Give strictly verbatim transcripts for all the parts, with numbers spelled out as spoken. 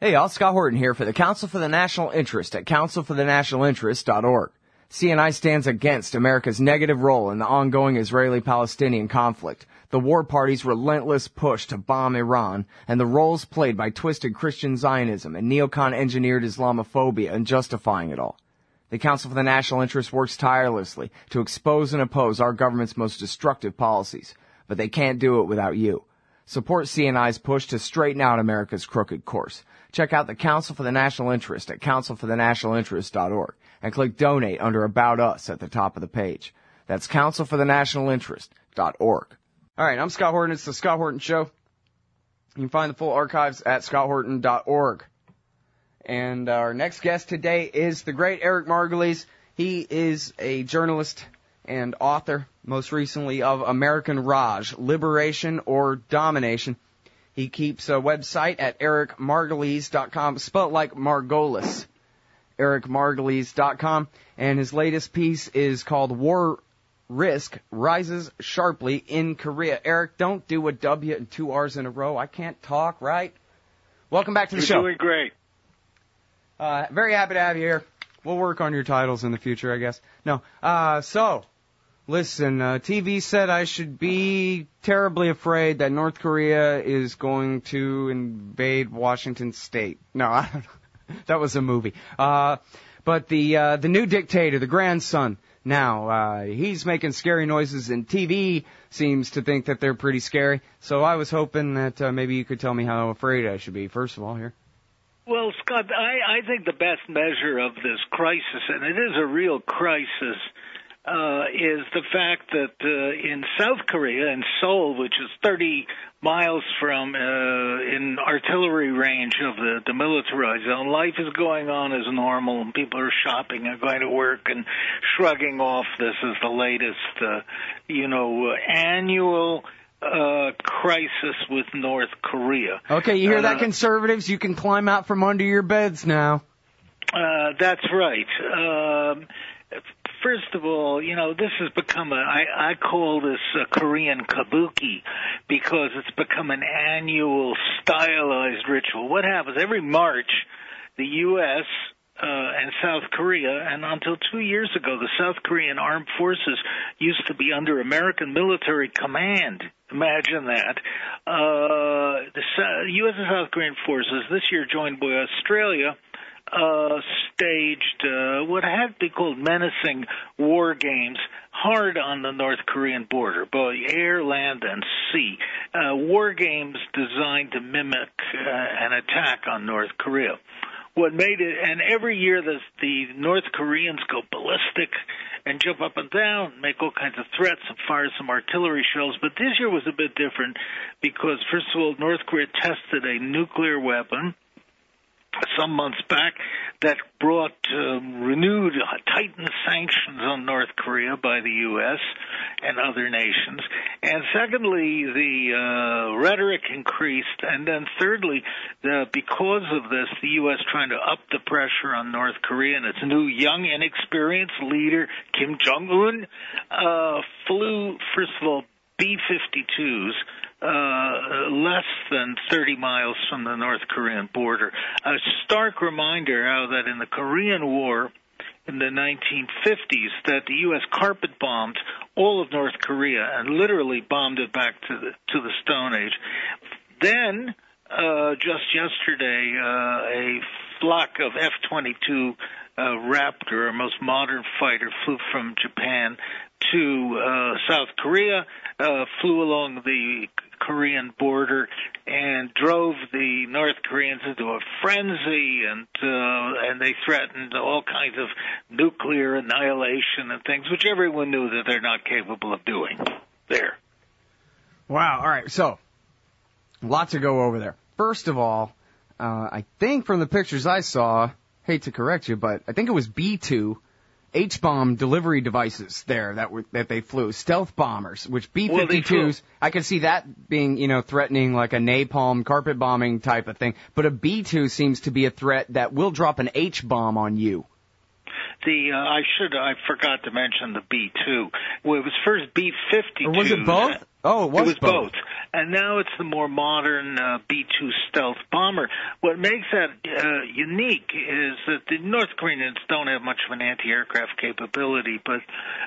Hey y'all, Scott Horton here for the Council for the National Interest at council for the national interest dot org. C N I stands against America's negative role in the ongoing Israeli-Palestinian conflict, the war party's relentless push to bomb Iran, and the roles played by twisted Christian Zionism and neocon-engineered Islamophobia in justifying it all. The Council for the National Interest works tirelessly to expose and oppose our government's most destructive policies, but they can't do it without you. Support C N I's push to straighten out America's crooked course. Check out the Council for the National Interest at council for the national interest dot org and click Donate under About Us at the top of the page. That's council for the national interest dot org. All right, I'm Scott Horton. It's the Scott Horton Show. You can find the full archives at scott horton dot org. And our next guest today is the great Eric Margolis. He is a journalist and author, most recently of American Raj, Liberation or Domination. He keeps a website at eric margolis dot com, spelled like Margolis, eric margolis dot com. And his latest piece is called War Risk Rises Sharply in Korea. Eric, don't do a W and two R's in a row. I can't talk, right? Welcome back to the You're show. You're doing great. Uh, very happy to have you here. We'll work on your titles in the future, I guess. No. Uh, so... Listen, uh, T V said I should be terribly afraid that North Korea is going to invade Washington State. No, I don't know. That was a movie. Uh, but the uh, the new dictator, the grandson, now, uh, he's making scary noises, and T V seems to think that they're pretty scary. So I was hoping that uh, maybe you could tell me how afraid I should be, first of all, here. Well, Scott, I, I think the best measure of this crisis, and it is a real crisis, Uh, is the fact that uh, in South Korea, in Seoul, which is thirty miles from, uh, in artillery range of the demilitarized zone, life is going on as normal, and people are shopping and going to work and shrugging off this is the latest, uh, you know, uh, annual uh, crisis with North Korea. Okay, you hear uh, that, conservatives? You can climb out from under your beds now. Uh, that's right. Um, First of all, you know, this has become a, I, I call this a Korean kabuki because it's become an annual stylized ritual. What happens? Every March, the U S uh, and South Korea, and until two years ago, the South Korean armed forces used to be under American military command. Imagine that. Uh, the U S and South Korean forces this year joined by Australia, Uh, staged uh, what had to be called menacing war games hard on the North Korean border, both air, land, and sea. Uh, war games designed to mimic uh, an attack on North Korea. What made it, and every year the, the North Koreans go ballistic and jump up and down, make all kinds of threats and fire some artillery shells. But this year was a bit different because, first of all, North Korea tested a nuclear weapon some months back that brought uh, renewed uh, tightened sanctions on North Korea by the U S and other nations. And secondly, the uh, rhetoric increased. And then thirdly, the, because of this, the U S trying to up the pressure on North Korea and its new young, inexperienced leader, Kim Jong-un, uh, flew, first of all, B fifty-twos Uh, less than thirty miles from the North Korean border. A stark reminder how that in the Korean War in the nineteen fifties that the U S carpet bombed all of North Korea and literally bombed it back to the to the Stone Age. Then, uh, just yesterday, uh, a flock of F twenty-two uh, Raptor, our most modern fighter, flew from Japan to uh, South Korea, uh, flew along the Korean border and drove the North Koreans into a frenzy, and uh, and they threatened all kinds of nuclear annihilation and things, which everyone knew that they're not capable of doing there. Wow. All right. So, lots to go over there. First of all, uh, I think from the pictures I saw, hate to correct you, but I think it was B two H-bomb delivery devices there that were that they flew, stealth bombers, which B fifty-twos, well, I could see that being, you know, threatening like a napalm carpet bombing type of thing. But a B two seems to be a threat that will drop an H-bomb on you. The uh, I should I forgot to mention the B two. Well, it was first B fifty-two. Or was it both? Oh, it was, it was both. both. And now it's the more modern uh, B two stealth bomber. What makes that uh, unique is that the North Koreans don't have much of an anti-aircraft capability, but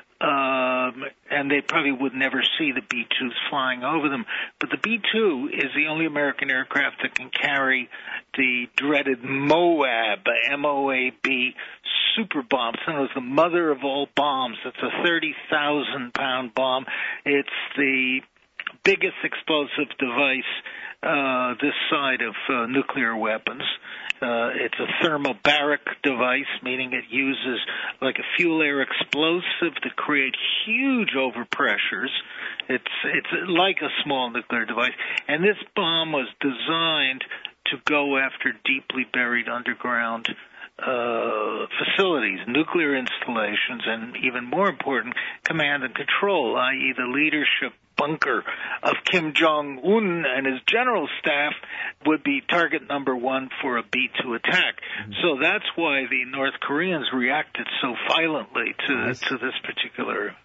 um, and they probably would never see the B twos flying over them. But the B two is the only American aircraft that can carry the dreaded MOAB, M O A B, super bomb. So it's the mother of all bombs. It's a thirty thousand pound bomb. It's the biggest explosive device uh, this side of uh, nuclear weapons. Uh, it's a thermobaric device, meaning it uses like a fuel air explosive to create huge overpressures. It's it's like a small nuclear device. And this bomb was designed to go after deeply buried underground uh, facilities, nuclear installations, and even more important, command and control, that is the leadership bunker of Kim Jong-un and his general staff would be target number one for a B two attack. Mm-hmm. So that's why the North Koreans reacted so violently to, nice. to this particular.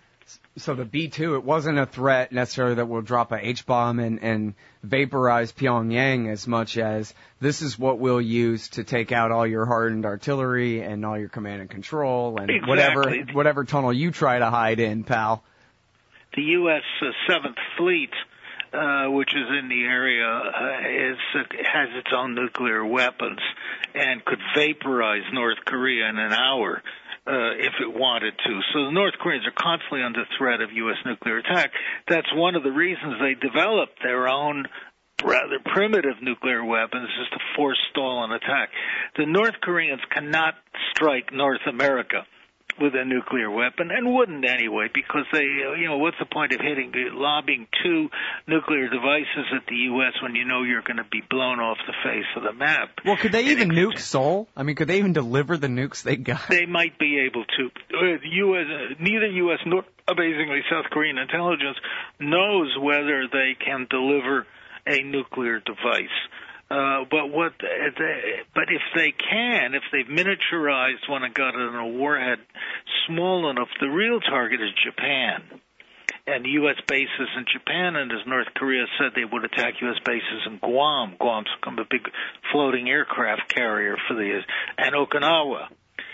So the B two, it wasn't a threat necessarily that will drop a H-bomb and, and vaporize Pyongyang as much as this is what we'll use to take out all your hardened artillery and all your command and control and exactly. whatever whatever tunnel you try to hide in, pal. The U S Uh, Seventh Fleet, uh, which is in the area, uh, is uh, has its own nuclear weapons and could vaporize North Korea in an hour uh, if it wanted to. So the North Koreans are constantly under threat of U S nuclear attack. That's one of the reasons they developed their own rather primitive nuclear weapons, is to forestall an attack. The North Koreans cannot strike North America with a nuclear weapon, and wouldn't anyway, because they, you know, what's the point of hitting, lobbing two nuclear devices at the U S when you know you're going to be blown off the face of the map? Well, could they even nuke Seoul? I mean, could they even deliver the nukes they got? They might be able to. Uh, U S, uh, neither U S nor, amazingly, South Korean intelligence knows whether they can deliver a nuclear device. Uh, but what, they, but if they can, if they've miniaturized one and got it in a warhead small enough, the real target is Japan. And U S bases in Japan, and as North Korea said, they would attack U S bases in Guam. Guam's become a big floating aircraft carrier for the, and Okinawa.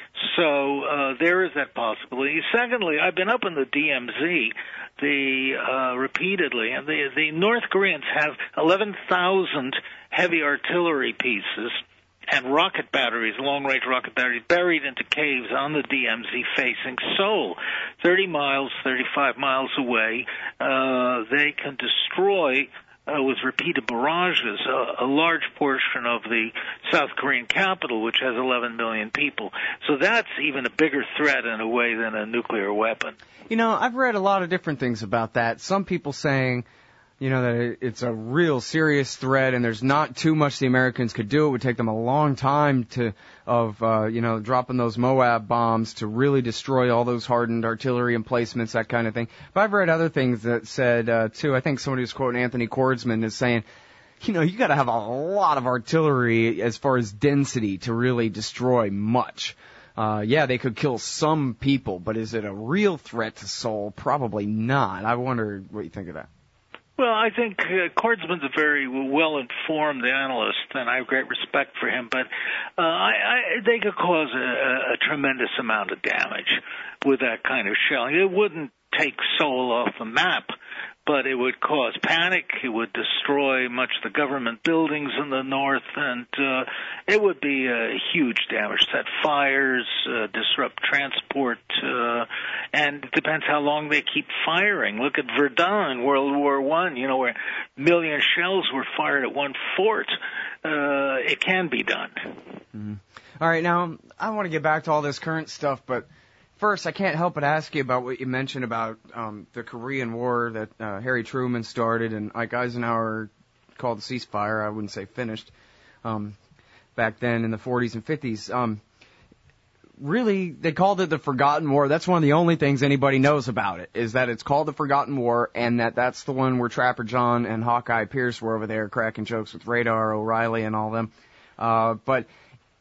So uh, there is that possibility. Secondly, I've been up in the D M Z the uh, repeatedly, and the, the North Koreans have eleven thousand heavy artillery pieces and rocket batteries, long-range rocket batteries, buried into caves on the D M Z facing Seoul. thirty miles, thirty-five miles away, uh, they can destroy Uh, with repeated barrages, uh, a large portion of the South Korean capital, which has eleven million people. So that's even a bigger threat in a way than a nuclear weapon. You know, I've read a lot of different things about that. Some people saying, you know, that it's a real serious threat and there's not too much the Americans could do. It would take them a long time to, of, uh, you know, dropping those MOAB bombs to really destroy all those hardened artillery emplacements, that kind of thing. But I've read other things that said, uh, too, I think somebody was quoting Anthony Kordsman as saying, you know, you gotta have a lot of artillery as far as density to really destroy much. Uh, yeah, they could kill some people, but is it a real threat to Seoul? Probably not. I wonder what you think of that. Well, I think uh, Kordsman's a very well-informed analyst, and I have great respect for him. But uh, I, I, they could cause a, a tremendous amount of damage with that kind of shelling. It wouldn't take Seoul off the map, but it would cause panic. It would destroy much of the government buildings in the north, and uh, it would be a huge damage. Set fires, uh, disrupt transport, uh, and it depends how long they keep firing. Look at Verdun in World War One, you know, where a million shells were fired at one fort. Uh, it can be done. Mm-hmm. All right, now, I want to get back to all this current stuff, but first, I can't help but ask you about what you mentioned about um, the Korean War that uh, Harry Truman started and Ike Eisenhower called the ceasefire. I wouldn't say finished um, back then in the forties and fifties. Um, really, they called it the Forgotten War. That's one of the only things anybody knows about it, is that it's called the Forgotten War, and that that's the one where Trapper John and Hawkeye Pierce were over there cracking jokes with Radar, O'Reilly, and all them. Uh, but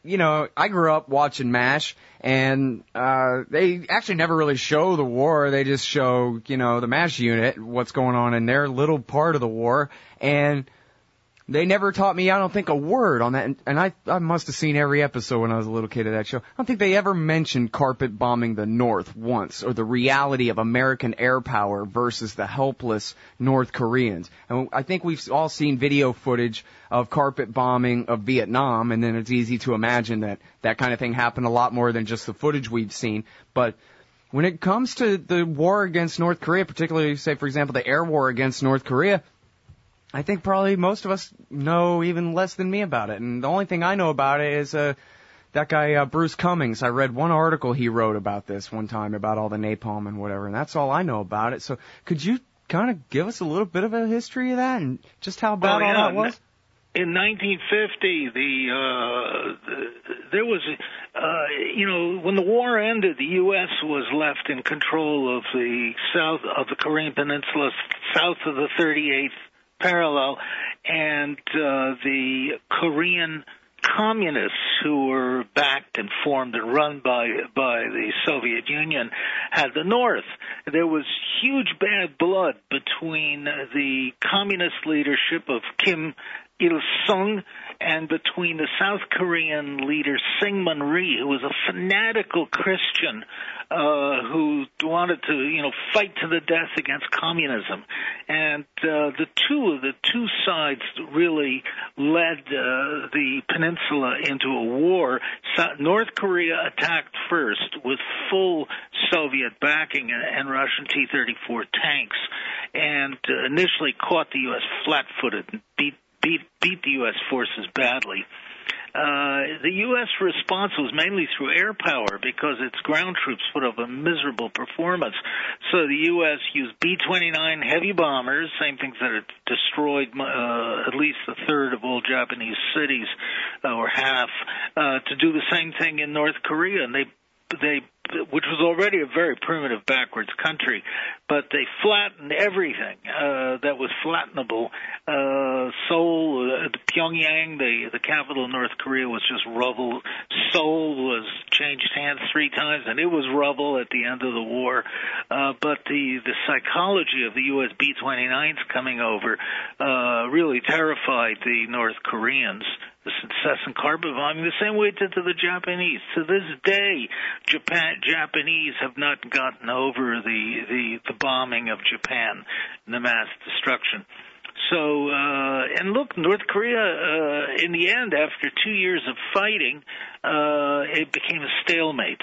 you know, I grew up watching MASH, and uh they actually never really show the war. They just show, you know, the MASH unit, what's going on in their little part of the war, and they never taught me, I don't think, a word on that. And, and I, I must have seen every episode when I was a little kid of that show. I don't think they ever mentioned carpet bombing the North once, or the reality of American air power versus the helpless North Koreans. And I think we've all seen video footage of carpet bombing of Vietnam, and then it's easy to imagine that that kind of thing happened a lot more than just the footage we've seen. But when it comes to the war against North Korea, particularly, say, for example, the air war against North Korea, I think probably most of us know even less than me about it. And the only thing I know about it is uh, that guy uh, Bruce Cummings. I read one article he wrote about this one time, about all the napalm and whatever, and that's all I know about it. So could you kind of give us a little bit of a history of that and just how bad oh, yeah. all that was? In nineteen fifty, the, uh, the there was, uh, you know, when the war ended, the U S was left in control of the south of the Korean Peninsula, south of the thirty-eighth parallel, and uh, the Korean communists, who were backed and formed and run by by the Soviet Union, had the North. There was huge bad blood between the communist leadership of Kim Il-sung and between the South Korean leader Syngman Rhee, who was a fanatical Christian uh, who wanted to, you know, fight to the death against communism. And uh, the two the two sides really led uh, the peninsula into a war. So North Korea attacked first with full Soviet backing and, and Russian T thirty-four tanks, and uh, initially caught the U S flat-footed and beat beat beat the U S forces badly. Uh, the U S response was mainly through air power because its ground troops put up a miserable performance. So the U S used B twenty-nine heavy bombers, same things that had destroyed uh, at least a third of all Japanese cities, uh, or half, uh, to do the same thing in North Korea. And they they which was already a very primitive, backwards country, but they flattened everything uh, that was flattenable. Uh, Seoul, uh, Pyongyang, the the capital of North Korea, was just rubble. Seoul was changed hands three times, and it was rubble at the end of the war. Uh, but the the psychology of the U S B twenty-nines coming over uh, really terrified the North Koreans. This incessant carpet bombing, the same way it did to the Japanese. To this day, Japan, Japanese have not gotten over the, the, the bombing of Japan and the mass destruction. So, uh, and look, North Korea, uh, in the end, after two years of fighting, uh, it became a stalemate.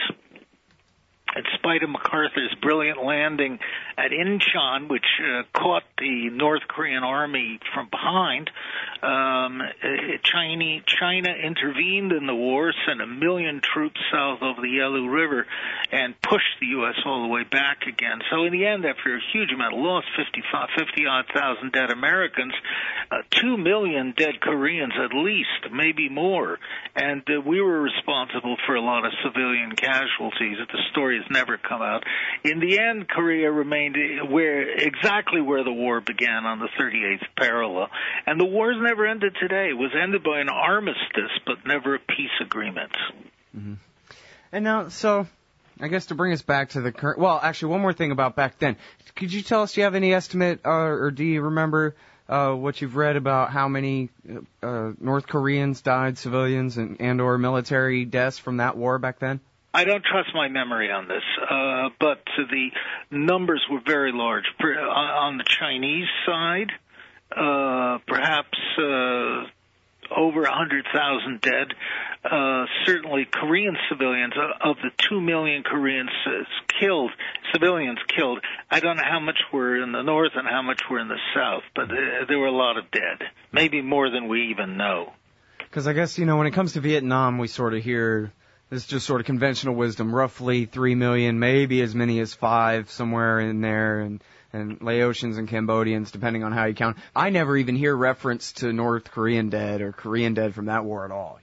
In spite of MacArthur's brilliant landing at Incheon, which uh, caught the North Korean army from behind, um, China, China intervened in the war, sent a million troops south over the Yalu River, and pushed the U S all the way back again. So in the end, after a huge amount of loss, fifty-odd thousand dead Americans, uh, two million dead Koreans at least, maybe more. And uh, we were responsible for a lot of civilian casualties. The story has never come out. In the end, Korea remained where exactly where the war began, on the thirty-eighth parallel. And the war's never ended today. It was ended by an armistice, but never a peace agreement. Mm-hmm. And now, so I guess to bring us back to the current, well, actually, one more thing about back then. Could you tell us, do you have any estimate, uh, or do you remember uh, what you've read about how many uh, North Koreans died, civilians and, and or military deaths from that war back then? I don't trust my memory on this, uh, but the numbers were very large. On the Chinese side, uh, perhaps uh, over one hundred thousand dead. Uh, certainly Korean civilians, of the two million Koreans killed, civilians killed, I don't know how much were in the north and how much were in the south, but uh, there were a lot of dead, maybe more than we even know. Because I guess, you know, when it comes to Vietnam, we sort of hear... This is just sort of conventional wisdom, roughly three million, maybe as many as five, somewhere in there, and, and Laotians and Cambodians, depending on how you count. I never even hear reference to North Korean dead or Korean dead from that war at all, you know?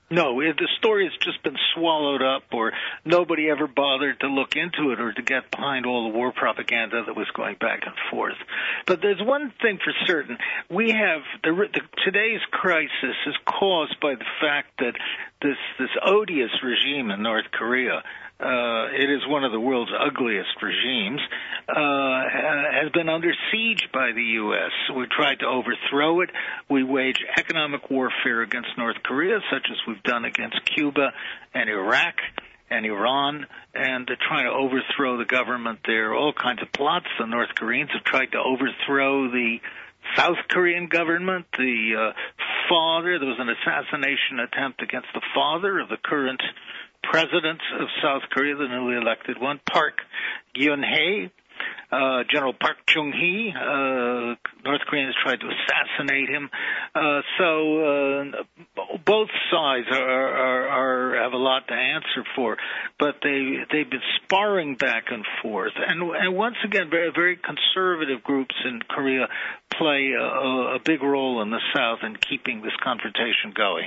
No, it, the story has just been swallowed up, or nobody ever bothered to look into it or to get behind all the war propaganda that was going back and forth. But there's one thing for certain. We have, the, the, today's crisis is caused by the fact that this, this odious regime in North Korea, Uh, it is one of the world's ugliest regimes, uh, has been under siege by the U S We tried to overthrow it. We wage economic warfare against North Korea, such as we've done against Cuba and Iraq and Iran, and to try to overthrow the government there. All kinds of plots. The North Koreans have tried to overthrow the South Korean government. The uh, father, there was an assassination attempt against the father of the current president of South Korea, the newly elected one, Park Geun-hye, uh, General Park Chung-hee. Uh, North Koreans tried to assassinate him. Uh, so uh, both sides are, are, are have a lot to answer for, but they they've been sparring back and forth. And, and once again, very very conservative groups in Korea play a, a big role in the South in keeping this confrontation going.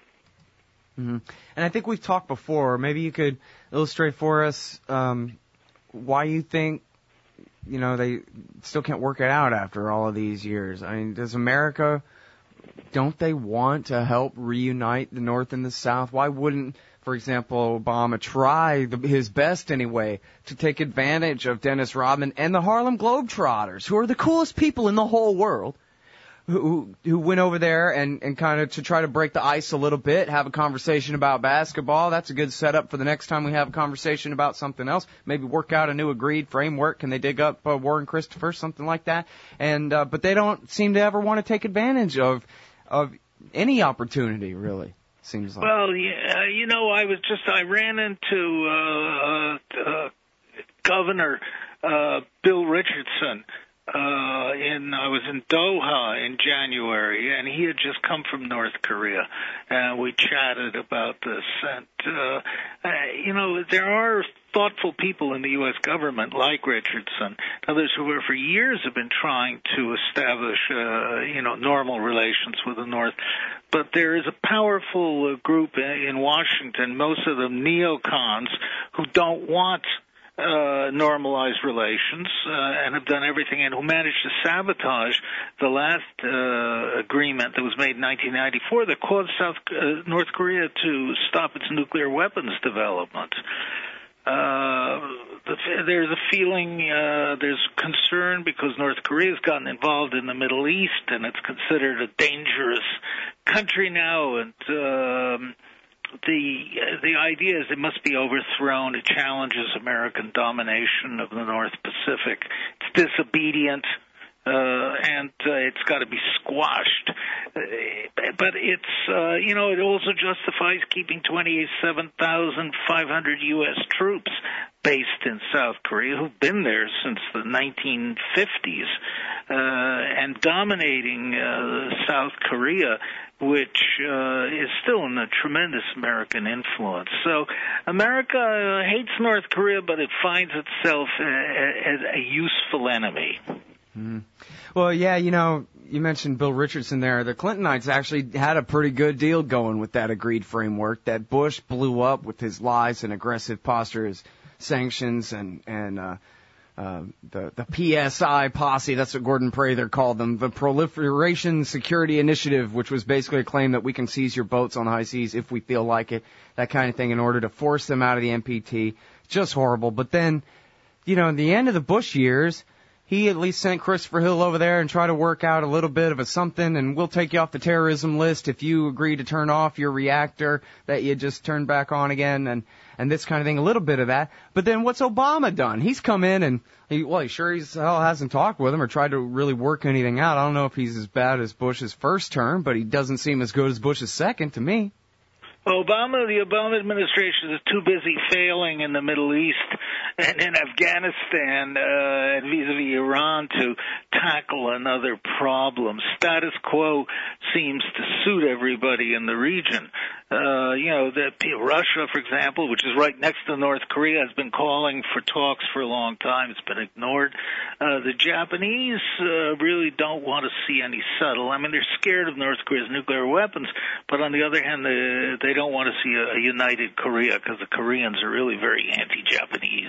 Mm-hmm. And I think we've talked before. Maybe you could illustrate for us um, why you think, you know, they still can't work it out after all of these years. I mean, does America, don't they want to help reunite the North and the South? Why wouldn't, for example, Obama try the, his best anyway to take advantage of Dennis Rodman and the Harlem Globetrotters, who are the coolest people in the whole world? Who who went over there and, and kind of to try to break the ice a little bit, have a conversation about basketball. That's a good setup for the next time we have a conversation about something else. Maybe work out a new agreed framework. Can they dig up uh, Warren Christopher, something like that? And uh, but they don't seem to ever want to take advantage of of any opportunity, really. Seems like. Well, yeah, you know, I was just I ran into uh, uh, Governor uh, Bill Richardson. Uh, in, I was in Doha in January, and he had just come from North Korea, and we chatted about this. And, uh, uh, you know, there are thoughtful people in the U S government, like Richardson, others who are for years have been trying to establish, uh, you know, normal relations with the North. But there is a powerful uh, group in Washington, most of them neocons, who don't want Uh, normalized relations uh, and have done everything, and who managed to sabotage the last uh, agreement that was made in nineteen ninety-four that caused South uh, North Korea to stop its nuclear weapons development. Uh, the, there's a feeling, uh, there's concern because North Korea has gotten involved in the Middle East, and it's considered a dangerous country now, and um, The uh, the idea is it must be overthrown. It challenges American domination of the North Pacific. It's disobedient, uh, and uh, it's got to be squashed. Uh, but it's, uh, you know, it also justifies keeping twenty-seven thousand five hundred U S troops based in South Korea, who've been there since the nineteen fifties, uh, and dominating uh, South Korea, which uh, is still in a tremendous American influence. So America uh, hates North Korea, but it finds itself uh, as a useful enemy. Mm. Well, yeah, you know, you mentioned Bill Richardson there. The Clintonites actually had a pretty good deal going with that agreed framework that Bush blew up with his lies and aggressive posture, his sanctions and, and uh, uh, the, the P S I posse, that's what Gordon Prather called them, the Proliferation Security Initiative, which was basically a claim that we can seize your boats on the high seas if we feel like it, that kind of thing, in order to force them out of the N P T. Just horrible. But then, you know, in the end of the Bush years, he at least sent Christopher Hill over there and tried to work out a little bit of a something, and we'll take you off the terrorism list if you agree to turn off your reactor that you just turned back on again, and, and this kind of thing, a little bit of that. But then what's Obama done? He's come in and, he, well, he sure he's hell hasn't talked with him or tried to really work anything out. I don't know if he's as bad as Bush's first term, but he doesn't seem as good as Bush's second to me. Obama, the Obama administration is too busy failing in the Middle East and in Afghanistan uh, and vis-a-vis Iran to tackle another problem. Status quo seems to suit everybody in the region. Uh, you know, the, Russia, for example, which is right next to North Korea, has been calling for talks for a long time. It's been ignored. Uh, the Japanese uh, really don't want to see any settle. I mean, they're scared of North Korea's nuclear weapons, but on the other hand, they, they don't want to see a, a united Korea because the Koreans are really very anti-Japanese,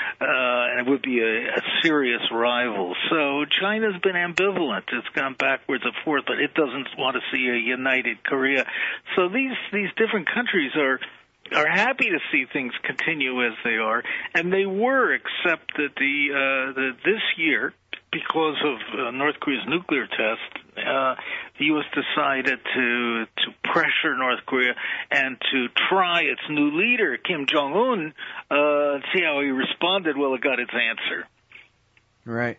uh, and it would be a, a serious rival. So China's been ambivalent. It's gone backwards and forth, but it doesn't want to see a united Korea. So these these different countries are are happy to see things continue as they are, and they were, except that the, uh, the this year, because of uh, North Korea's nuclear test, uh, the U S decided to to pressure North Korea and to try its new leader, Kim Jong-un, uh, and see how he responded. Well, it got its answer. Right.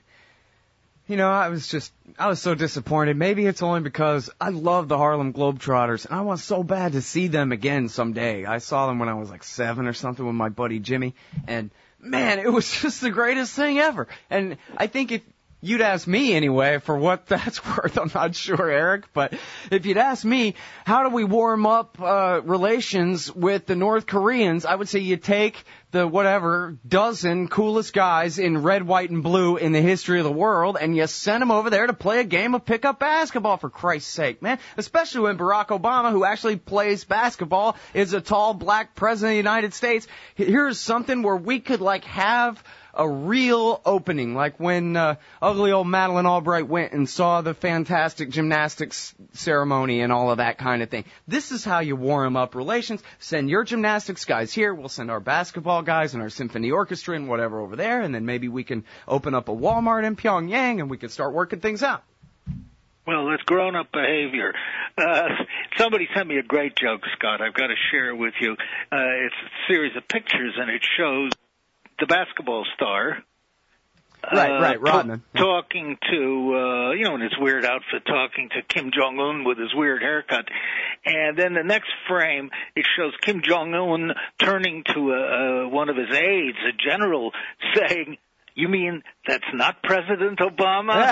You know, I was just, I was so disappointed. Maybe it's only because I love the Harlem Globetrotters, and I want so bad to see them again someday. I saw them when I was like seven or something with my buddy Jimmy, and man, it was just the greatest thing ever. And I think if you'd ask me anyway, for what that's worth, I'm not sure, Eric, but if you'd ask me, how do we warm up uh, relations with the North Koreans, I would say you take the whatever dozen coolest guys in red, white, and blue in the history of the world, and you send them over there to play a game of pickup basketball, for Christ's sake, man. Especially when Barack Obama, who actually plays basketball, is a tall black president of the United States. Here's something where we could, like, have a real opening, like when uh, ugly old Madeleine Albright went and saw the fantastic gymnastics ceremony and all of that kind of thing. This is how you warm up relations. Send your gymnastics guys here. We'll send our basketball guys and our symphony orchestra and whatever over there, and then maybe we can open up a Walmart in Pyongyang and we can start working things out. Well, that's grown-up behavior. Uh, somebody sent me a great joke, Scott. I've got to share it with you. Uh, it's a series of pictures, and it shows the basketball star. Right, uh, right, Rodman. T- talking to, uh, you know, in his weird outfit, talking to Kim Jong-un with his weird haircut. And then the next frame, it shows Kim Jong-un turning to uh, uh, one of his aides, a general, saying, "You mean that's not President Obama?"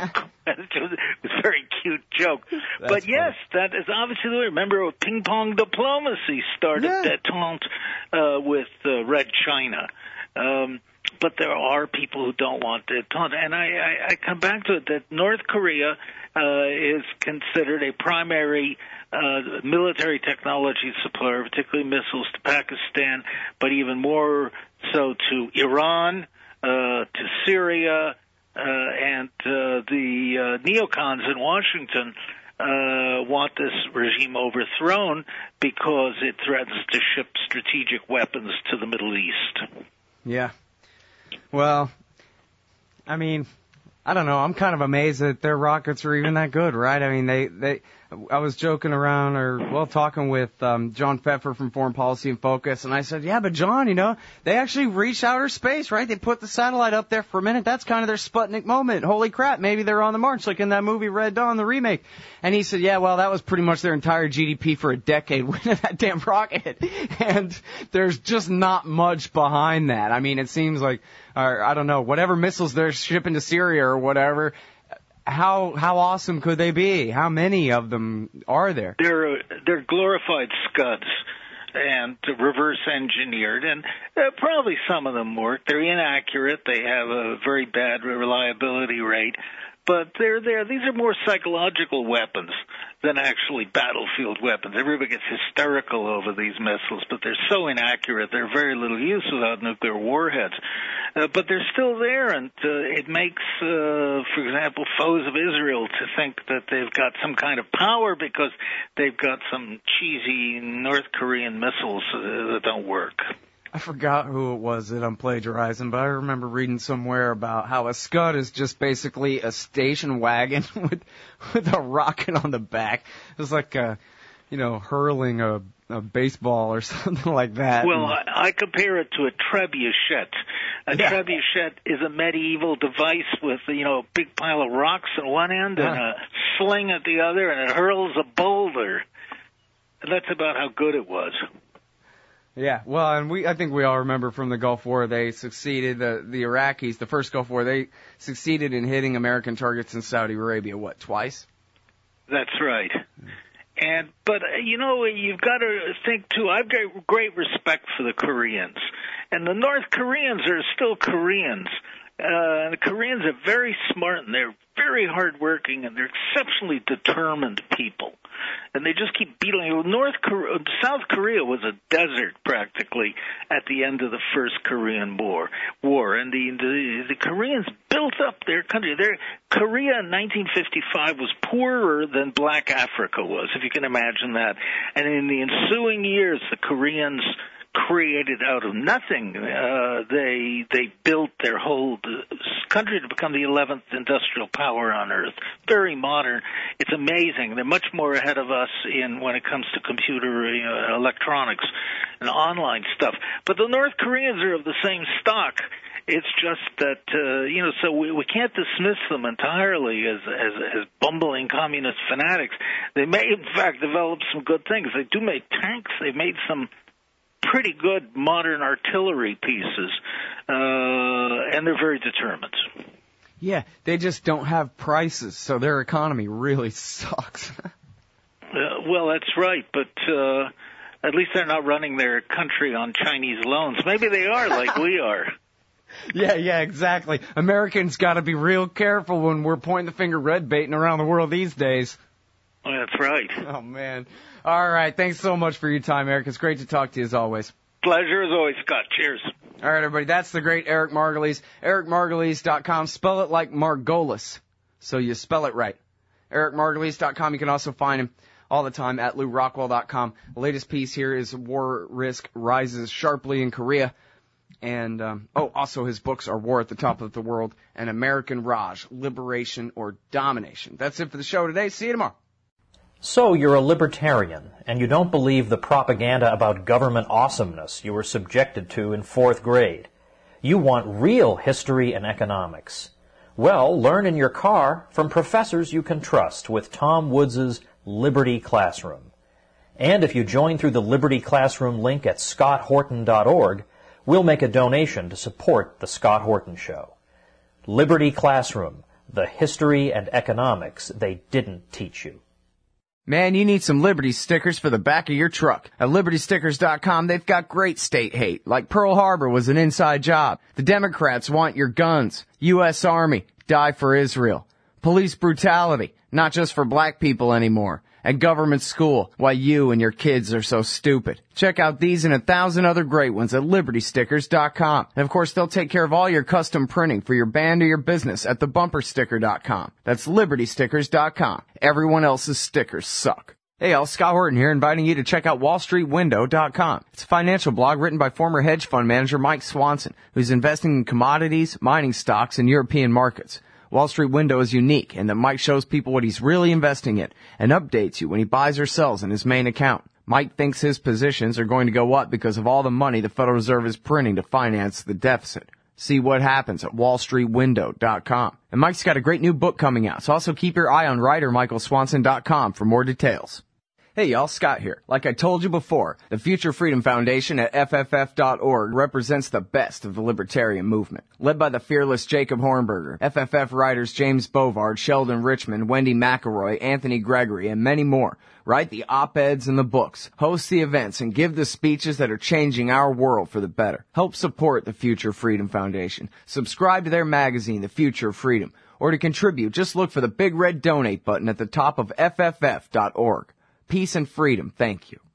It was a very cute joke. That's but yes, funny. That is obviously the way. Remember, ping pong diplomacy started yeah. détente uh, with uh, Red China. Um, but there are people who don't want détente. And I, I, I come back to it that North Korea uh, is considered a primary uh, military technology supplier, particularly missiles to Pakistan, but even more so to Iran, uh, to Syria, Uh, and uh, the uh, neocons in Washington uh, want this regime overthrown because it threatens to ship strategic weapons to the Middle East. Yeah. Well, I mean, I don't know. I'm kind of amazed that their rockets are even that good, right? I mean, they, they, I was joking around or, well, talking with um, John Pfeffer from Foreign Policy in Focus, and I said, yeah, but John, you know, they actually reached outer space, right? They put the satellite up there for a minute. That's kind of their Sputnik moment. Holy crap, maybe they're on the march, like in that movie Red Dawn, the remake. And he said, yeah, well, that was pretty much their entire G D P for a decade winning that damn rocket. And there's just not much behind that. I mean, it seems like, or I don't know, whatever missiles they're shipping to Syria or whatever, How how awesome could they be? How many of them are there? They're uh, they're glorified scuds and reverse engineered, and uh, probably some of them work. They're inaccurate. They have a very bad reliability rate, but they're there. These are more psychological weapons than actually battlefield weapons. Everybody gets hysterical over these missiles, but they're so inaccurate. They're very little use without nuclear warheads. Uh, but they're still there, and uh, it makes, uh, for example, foes of Israel to think that they've got some kind of power because they've got some cheesy North Korean missiles uh, that don't work. I forgot who it was that I'm plagiarizing, but I remember reading somewhere about how a Scud is just basically a station wagon with with a rocket on the back. It's like a, you know, hurling a, a baseball or something like that. Well, I, I compare it to a trebuchet. A yeah. trebuchet is a medieval device with, you know, a big pile of rocks at one end yeah. and a sling at the other, and it hurls a boulder. And that's about how good it was. Yeah, well, and we I think we all remember from the Gulf War, they succeeded, the, the Iraqis, the first Gulf War, they succeeded in hitting American targets in Saudi Arabia, what, twice? That's right. And but uh, you know, you've got to think too. I've got great respect for the Koreans, and the North Koreans are still Koreans. Uh, the Koreans are very smart, and they're very hardworking, and they're exceptionally determined people. And they just keep beating. North Korea, South Korea was a desert practically at the end of the first Korean War. War, and the the, the Koreans built up their country. Their Korea in nineteen fifty-five was poorer than Black Africa was, if you can imagine that. And in the ensuing years, the Koreans created out of nothing. Uh, they they built their whole country to become the eleventh industrial power on Earth. Very modern. It's amazing. They're much more ahead of us in when it comes to computer uh, electronics and online stuff. But the North Koreans are of the same stock. It's just that, uh, you know, so we, we can't dismiss them entirely as, as, as bumbling communist fanatics. They may, in fact, develop some good things. They do make tanks. They've made some pretty good modern artillery pieces, uh, and they're very determined. Yeah, they just don't have prices, so their economy really sucks. uh, well, that's right, but uh, at least they're not running their country on Chinese loans. Maybe they are, like we are. Yeah, yeah, exactly. Americans got to be real careful when we're pointing the finger red baiting around the world these days. That's right. Oh, man. All right. Thanks so much for your time, Eric. It's great to talk to you as always. Pleasure as always, Scott. Cheers. All right, everybody. That's the great Eric Margolis. Eric Margolis dot com. Spell it like Margolis, so you spell it right. Eric Margolis dot com. You can also find him all the time at Lew Rockwell dot com. The latest piece here is War Risk Rises Sharply in Korea. And, um, oh, also his books are War at the Top of the World and American Raj, Liberation or Domination. That's it for the show today. See you tomorrow. So you're a libertarian, and you don't believe the propaganda about government awesomeness you were subjected to in fourth grade. You want real history and economics. Well, learn in your car from professors you can trust with Tom Woods' Liberty Classroom. And if you join through the Liberty Classroom link at scott horton dot org, we'll make a donation to support The Scott Horton Show. Liberty Classroom, the history and economics they didn't teach you. Man, you need some Liberty stickers for the back of your truck. At Liberty Stickers dot com, they've got great state hate, like Pearl Harbor was an inside job. The Democrats want your guns. U S Army, die for Israel. Police brutality, not just for black people anymore. And government school, why you and your kids are so stupid. Check out these and a thousand other great ones at Liberty Stickers dot com. And of course, they'll take care of all your custom printing for your band or your business at the bumper sticker dot com. That's Liberty Stickers dot com. Everyone else's stickers suck. Hey, all, Scott Horton here, inviting you to check out Wall Street Window dot com. It's a financial blog written by former hedge fund manager Mike Swanson, who's investing in commodities, mining stocks, and European markets. Wall Street Window is unique in that Mike shows people what he's really investing in and updates you when he buys or sells in his main account. Mike thinks his positions are going to go up because of all the money the Federal Reserve is printing to finance the deficit. See what happens at Wall Street Window dot com. And Mike's got a great new book coming out, so also keep your eye on writer Michael Swanson dot com for more details. Hey y'all, Scott here. Like I told you before, the Future Freedom Foundation at F F F dot org represents the best of the libertarian movement. Led by the fearless Jacob Hornberger, F F F writers James Bovard, Sheldon Richman, Wendy McElroy, Anthony Gregory, and many more write the op-eds and the books, host the events, and give the speeches that are changing our world for the better. Help support the Future Freedom Foundation. Subscribe to their magazine, The Future of Freedom. Or to contribute, just look for the big red donate button at the top of F F F dot org. Peace and freedom. Thank you.